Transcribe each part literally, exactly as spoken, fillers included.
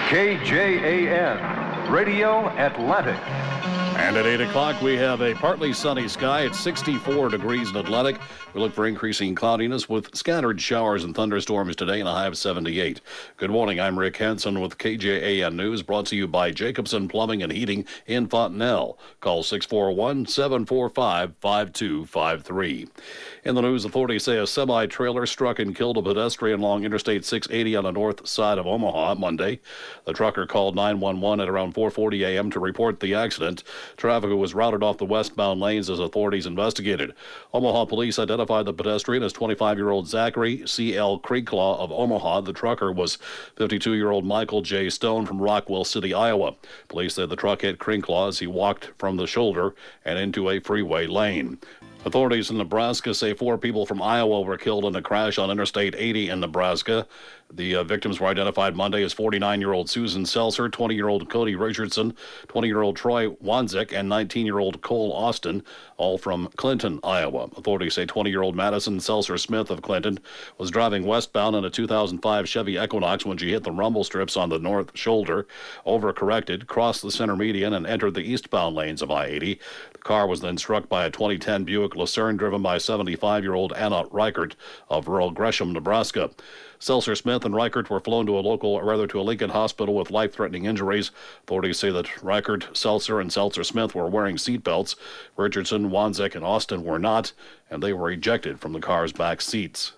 K J A N, Radio Atlantic. And at eight o'clock, we have a partly sunny sky. It's sixty-four degrees in Atlantic. We look for increasing cloudiness with scattered showers and thunderstorms today and a high of seventy-eight. Good morning. I'm Rick Hansen with K J A N News, brought to you by Jacobson Plumbing and Heating in Fontenelle. Call six four one, seven four five, five two five three. In the news, authorities say a semi-trailer struck and killed a pedestrian along Interstate six eighty on the north side of Omaha Monday. The trucker called nine one one at around four forty a.m. to report the accident. Traffic was routed off the westbound lanes as authorities investigated. Omaha police identified the pedestrian as twenty-five-year-old Zachary C L. Creeklaw of Omaha. The trucker was fifty-two-year-old Michael J. Stone from Rockwell City, Iowa. Police said the truck hit Creeklaw as he walked from the shoulder and into a freeway lane. Authorities in Nebraska say four people from Iowa were killed in a crash on Interstate eighty in Nebraska. The uh, victims were identified Monday as forty-nine-year-old Susan Seltzer, twenty-year-old Cody Richardson, twenty-year-old Troy Wanzik, and nineteen-year-old Cole Austin, all from Clinton, Iowa. Authorities say twenty-year-old Madison Seltzer Smith of Clinton was driving westbound in a two thousand five Chevy Equinox when she hit the rumble strips on the north shoulder, overcorrected, crossed the center median, and entered the eastbound lanes of I eighty. The car was then struck by a twenty ten Buick Lucerne driven by seventy-five-year-old Anna Reichert of rural Gresham, Nebraska. Seltzer Smith and Reichert were flown to a local, or rather to a Lincoln hospital with life-threatening injuries. Authorities say that Reichert, Seltzer, and Seltzer Smith were wearing seatbelts. Richardson, Wanzik, and Austin were not, and they were ejected from the car's back seats.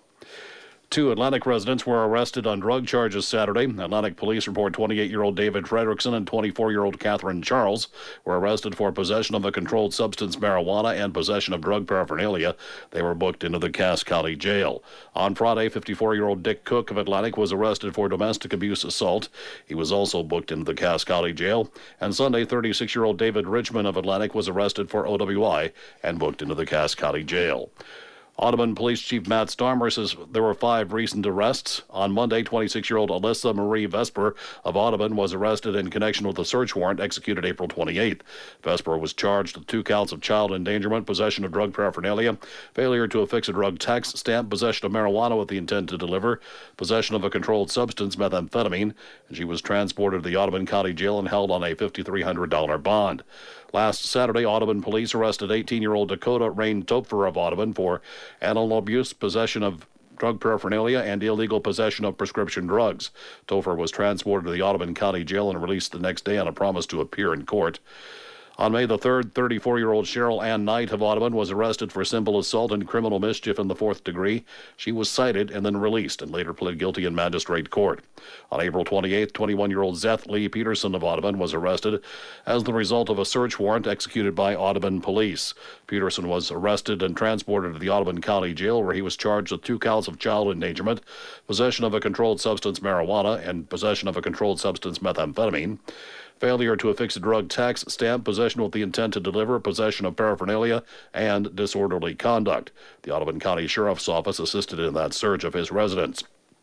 Two Atlantic residents were arrested on drug charges Saturday. Atlantic police report twenty-eight-year-old David Fredrickson and twenty-four-year-old Catherine Charles were arrested for possession of a controlled substance, marijuana, and possession of drug paraphernalia. They were booked into the Cass County Jail. On Friday, fifty-four-year-old Dick Cook of Atlantic was arrested for domestic abuse assault. He was also booked into the Cass County Jail. And Sunday, thirty-six-year-old David Richmond of Atlantic was arrested for O W I and booked into the Cass County Jail. Audubon Police Chief Matt Starmer says there were five recent arrests. On Monday, twenty-six-year-old Alyssa Marie Vesper of Audubon was arrested in connection with a search warrant executed April twenty-eighth. Vesper was charged with two counts of child endangerment, possession of drug paraphernalia, failure to affix a drug tax stamp, possession of marijuana with the intent to deliver, possession of a controlled substance, methamphetamine, and she was transported to the Audubon County Jail and held on a five thousand three hundred dollars bond. Last Saturday, Audubon police arrested eighteen-year-old Dakota Rain Topfer of Audubon for animal abuse, possession of drug paraphernalia, and illegal possession of prescription drugs. Topher was transported to the Audubon County Jail and released the next day on a promise to appear in court. On May the third, thirty-four-year-old Cheryl Ann Knight of Audubon was arrested for simple assault and criminal mischief in the fourth degree. She was cited and then released and later pled guilty in magistrate court. On April twenty-eighth, twenty-one-year-old Zeth Lee Peterson of Audubon was arrested as the result of a search warrant executed by Audubon police. Peterson was arrested and transported to the Audubon County Jail, where he was charged with two counts of child endangerment, possession of a controlled substance, marijuana, and possession of a controlled substance, methamphetamine. Failure to affix a drug tax stamp, possession with the intent to deliver, possession of paraphernalia, and disorderly conduct. The Audubon County Sheriff's Office assisted in that search of his residence.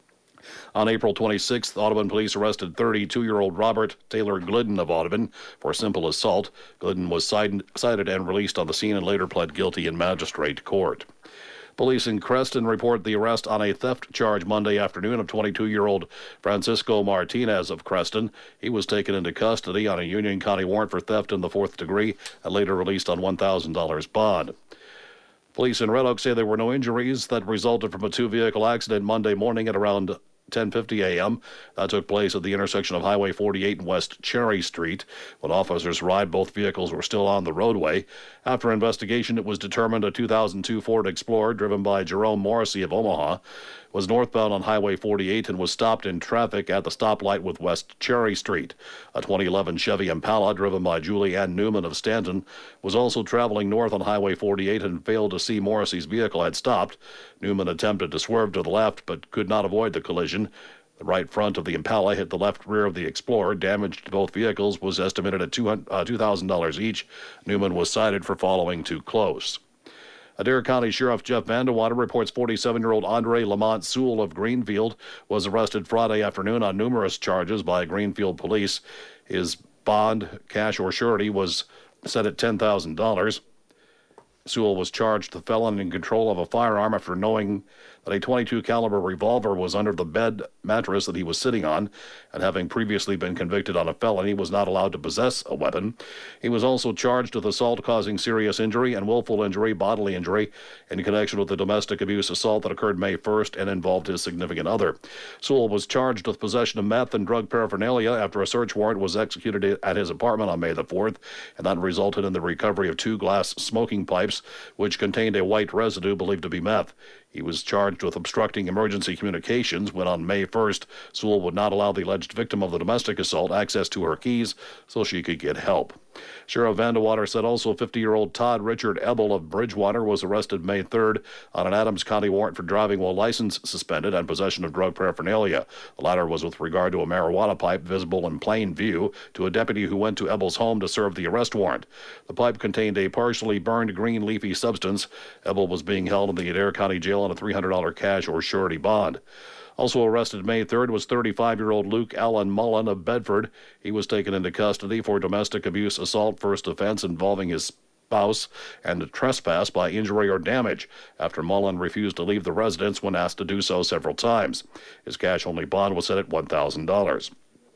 On April twenty-sixth, Audubon police arrested thirty-two-year-old Robert Taylor Glidden of Audubon for simple assault. Glidden was cited and released on the scene and later pled guilty in magistrate court. Police in Creston report the arrest on a theft charge Monday afternoon of twenty-two-year-old Francisco Martinez of Creston. He was taken into custody on a Union County warrant for theft in the fourth degree and later released on one thousand dollars bond. Police in Red Oak say there were no injuries that resulted from a two-vehicle accident Monday morning at around ten fifty a.m. That took place at the intersection of Highway forty-eight and West Cherry Street. When officers arrived, both vehicles were still on the roadway. After investigation, it was determined a two thousand two Ford Explorer driven by Jerome Morrissey of Omaha was northbound on Highway forty-eight and was stopped in traffic at the stoplight with West Cherry Street. A twenty eleven Chevy Impala driven by Julie Ann Newman of Stanton was also traveling north on Highway forty-eight and failed to see Morrissey's vehicle had stopped. Newman attempted to swerve to the left but could not avoid the collision. The right front of the Impala hit the left rear of the Explorer. Damage to both vehicles was estimated at two thousand dollars each. Newman was cited for following too close. Adair County Sheriff Jeff Vandewater reports forty-seven-year-old Andre Lamont Sewell of Greenfield was arrested Friday afternoon on numerous charges by Greenfield police. His bond, cash or surety, was set at ten thousand dollars. Sewell was charged with felon in control of a firearm after knowing that a twenty-two caliber revolver was under the bed mattress that he was sitting on, and having previously been convicted on a felony, was not allowed to possess a weapon. He was also charged with assault causing serious injury and willful injury, bodily injury, in connection with the domestic abuse assault that occurred May first and involved his significant other. Sewell was charged with possession of meth and drug paraphernalia after a search warrant was executed at his apartment on May the fourth, and that resulted in the recovery of two glass smoking pipes, which contained a white residue believed to be meth. He was charged with obstructing emergency communications when on May first, Sewell would not allow the alleged victim of the domestic assault access to her keys so she could get help. Sheriff Vandewater said also fifty-year-old Todd Richard Ebel of Bridgewater was arrested May third on an Adams County warrant for driving while license suspended and possession of drug paraphernalia. The latter was with regard to a marijuana pipe visible in plain view to a deputy who went to Ebel's home to serve the arrest warrant. The pipe contained a partially burned green leafy substance. Ebel was being held in the Adair County Jail on a three hundred dollars cash or surety bond. Also arrested May third was thirty-five-year-old Luke Allen Mullen of Bedford. He was taken into custody for domestic abuse assault first offense involving his spouse and trespass by injury or damage after Mullen refused to leave the residence when asked to do so several times. His cash-only bond was set at one thousand dollars.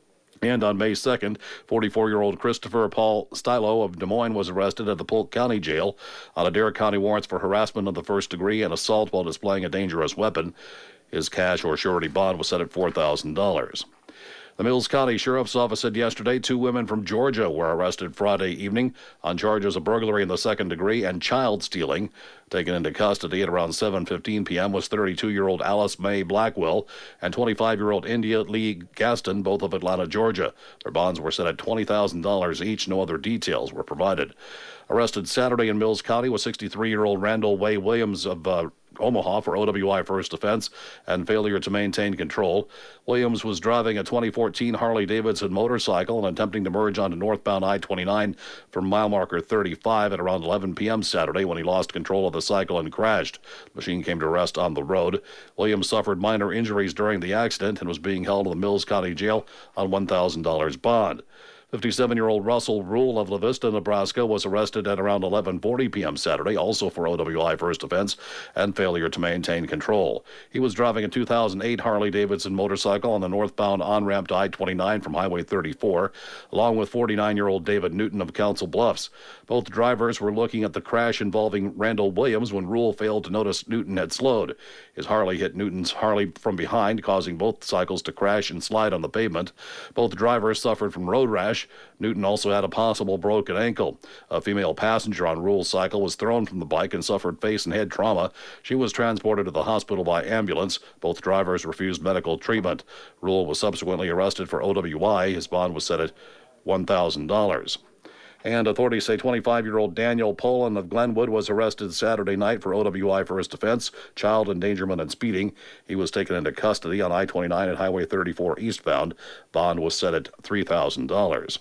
And on May second, forty-four-year-old Christopher Paul Stylo of Des Moines was arrested at the Polk County Jail on Adair County warrants for harassment of the first degree and assault while displaying a dangerous weapon. His cash or surety bond was set at four thousand dollars. The Mills County Sheriff's Office said yesterday two women from Georgia were arrested Friday evening on charges of burglary in the second degree and child stealing. Taken into custody at around seven fifteen p.m. was thirty-two-year-old Alice Mae Blackwell and twenty-five-year-old India Lee Gaston, both of Atlanta, Georgia. Their bonds were set at twenty thousand dollars each. No other details were provided. Arrested Saturday in Mills County was sixty-three-year-old Randall Way Williams of uh, Omaha for O W I first offense and failure to maintain control. Williams was driving a twenty fourteen Harley-Davidson motorcycle and attempting to merge onto northbound I twenty-nine from mile marker thirty-five at around eleven p.m. Saturday when he lost control of the cycle and crashed. The machine came to rest on the road. Williams suffered minor injuries during the accident and was being held in the Mills County Jail on one thousand dollars bond. fifty-seven-year-old Russell Rule of La Vista, Nebraska, was arrested at around eleven forty p.m. Saturday, also for O W I first offense and failure to maintain control. He was driving a two thousand eight Harley-Davidson motorcycle on the northbound on-ramp to I twenty-nine from Highway thirty-four, along with forty-nine-year-old David Newton of Council Bluffs. Both drivers were looking at the crash involving Randall Williams when Rule failed to notice Newton had slowed. His Harley hit Newton's Harley from behind, causing both cycles to crash and slide on the pavement. Both drivers suffered from road rash. Newton also had a possible broken ankle. A female passenger on Rule's cycle was thrown from the bike and suffered face and head trauma. She was transported to the hospital by ambulance. Both drivers refused medical treatment. Rule was subsequently arrested for O W I. His bond was set at one thousand dollars. And authorities say twenty-five-year-old Daniel Poland of Glenwood was arrested Saturday night for O W I first offense, child endangerment and speeding. He was taken into custody on I twenty-nine at Highway thirty-four eastbound. Bond was set at three thousand dollars.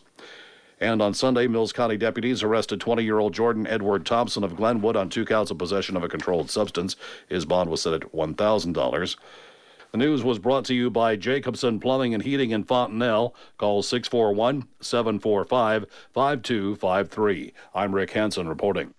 And on Sunday, Mills County deputies arrested twenty-year-old Jordan Edward Thompson of Glenwood on two counts of possession of a controlled substance. His bond was set at one thousand dollars. The news was brought to you by Jacobson Plumbing and Heating in Fontenelle. Call six four one, seven four five, five two five three. I'm Rick Hansen reporting.